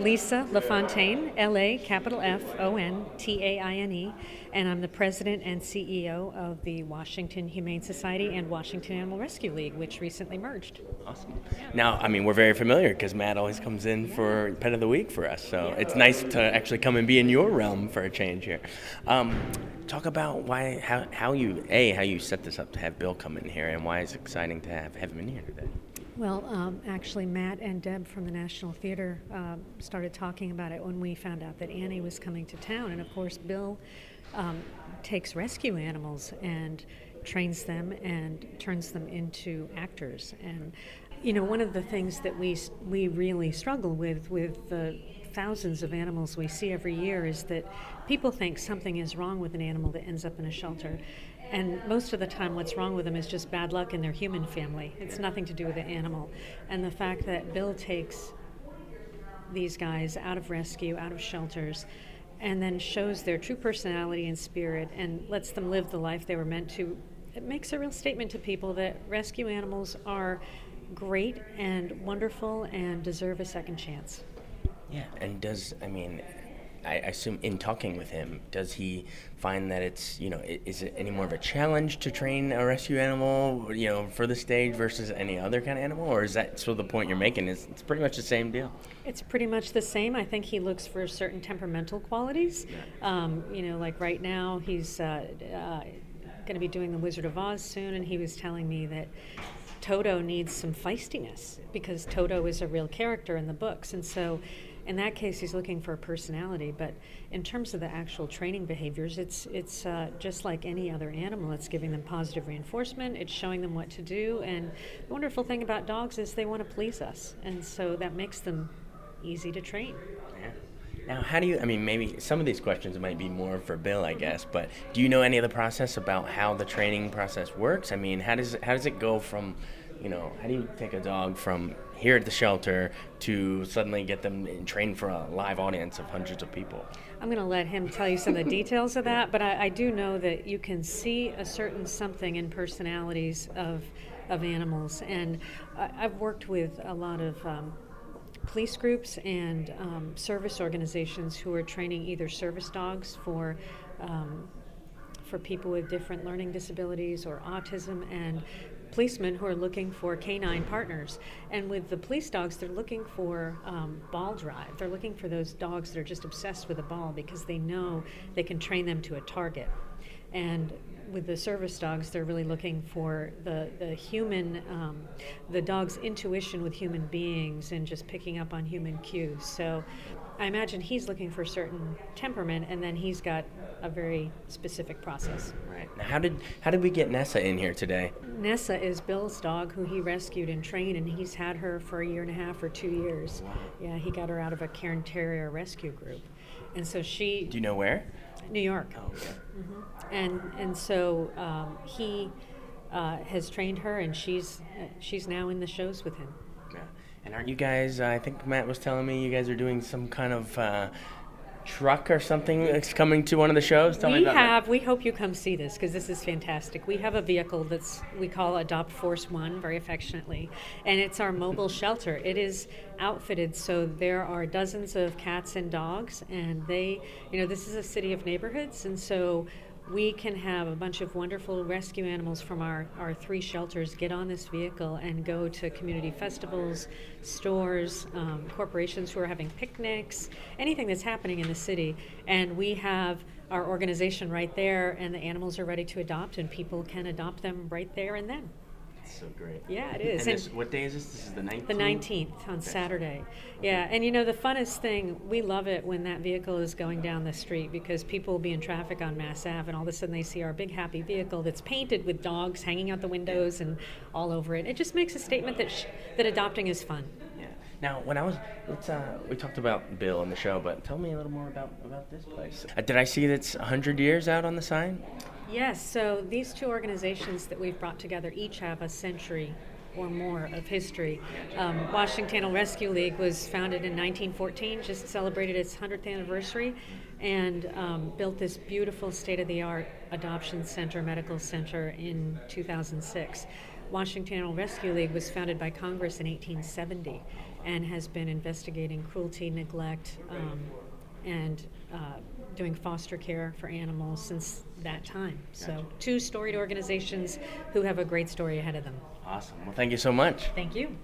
Lisa LaFontaine, L-A, capital F-O-N-T-A-I-N-E, and I'm the president and CEO of the Washington Humane Society and Washington Animal Rescue League, which recently merged. Awesome. Now, I mean, we're very familiar because Matt always comes in for Pet of the Week for us, so it's nice to actually come and be in your realm for a change here. Talk about how you set this up to have Bill come in here, and why it's exciting to have him in here today. Well, actually, Matt and Deb from the National Theater started talking about it when we found out that Annie was coming to town. And, of course, Bill takes rescue animals and trains them and turns them into actors. And, you know, one of the things that we really struggle with the thousands of animals we see every year is that people think something is wrong with an animal that ends up in a shelter. And most of the time what's wrong with them is just bad luck in their human family. It's nothing to do with the animal. And the fact that Bill takes these guys out of rescue, out of shelters, and then shows their true personality and spirit and lets them live the life they were meant to, it makes a real statement to people that rescue animals are great and wonderful and deserve a second chance. Yeah, and I assume in talking with him, does he find that it's, is it any more of a challenge to train a rescue animal, for the stage versus any other kind of animal? Or is that so the point you're making is it's pretty much the same deal? It's pretty much the same. I think he looks for certain temperamental qualities. Like right now he's going to be doing The Wizard of Oz soon, and he was telling me that Toto needs some feistiness because Toto is a real character in the books. And so in that case, he's looking for a personality, but in terms of the actual training behaviors, it's just like any other animal. It's giving them positive reinforcement, it's showing them what to do, and the wonderful thing about dogs is they want to please us, and so that makes them easy to train. Yeah. Now, how do you, maybe some of these questions might be more for Bill, I guess, but do you know any of the process about how the training process works? How does it go from, how do you take a dog from here at the shelter to suddenly get them trained for a live audience of hundreds of people? I'm going to let him tell you some of the details of that, but I do know that you can see a certain something in personalities of animals. And I've worked with a lot of police groups and service organizations who are training either service dogs for people with different learning disabilities or autism, and policemen who are looking for canine partners. And with the police dogs, they're looking for ball drive. They're looking for those dogs that are just obsessed with a ball because they know they can train them to a target. And with the service dogs, they're really looking for the human, the dog's intuition with human beings and just picking up on human cues. So I imagine he's looking for a certain temperament, and then he's got a very specific process. Right. Now, how did we get Nessa in here today? Nessa is Bill's dog, who he rescued and trained, and he's had her for a year and a half or 2 years. Wow. Yeah, he got her out of a Cairn Terrier rescue group, and so she. Do you know where? New York. Oh, okay. Mm-hmm. And so he has trained her, and she's now in the shows with him. Yeah. And aren't you guys? I think Matt was telling me you guys are doing some kind of truck or something that's coming to one of the shows. Tell me about that. We hope you come see this because this is fantastic. We have a vehicle we call Adopt Force One very affectionately, and it's our mobile shelter. It is outfitted so there are dozens of cats and dogs, and this is a city of neighborhoods, and so we can have a bunch of wonderful rescue animals from our 3 shelters get on this vehicle and go to community festivals, stores, corporations who are having picnics, anything that's happening in the city. And we have our organization right there, and the animals are ready to adopt, and people can adopt them right there and then. That's so great. Yeah, it is. And what day is this? This is the 19th? The 19th on Saturday. Yeah, and the funnest thing, we love it when that vehicle is going down the street because people will be in traffic on Mass Ave, and all of a sudden they see our big happy vehicle that's painted with dogs hanging out the windows and all over it. It just makes a statement that adopting is fun. Yeah. Now, we talked about Bill on the show, but tell me a little more about this place. Did I see that's 100 years out on the sign? Yes, so these 2 organizations that we've brought together each have a century or more of history. Washington Animal Rescue League was founded in 1914, just celebrated its 100th anniversary, and built this beautiful state-of-the-art adoption center, medical center in 2006. Washington Animal Rescue League was founded by Congress in 1870. and has been investigating cruelty, neglect, and doing foster care for animals since that time. Gotcha. So 2 storied organizations who have a great story ahead of them. Awesome. Well, thank you so much. Thank you.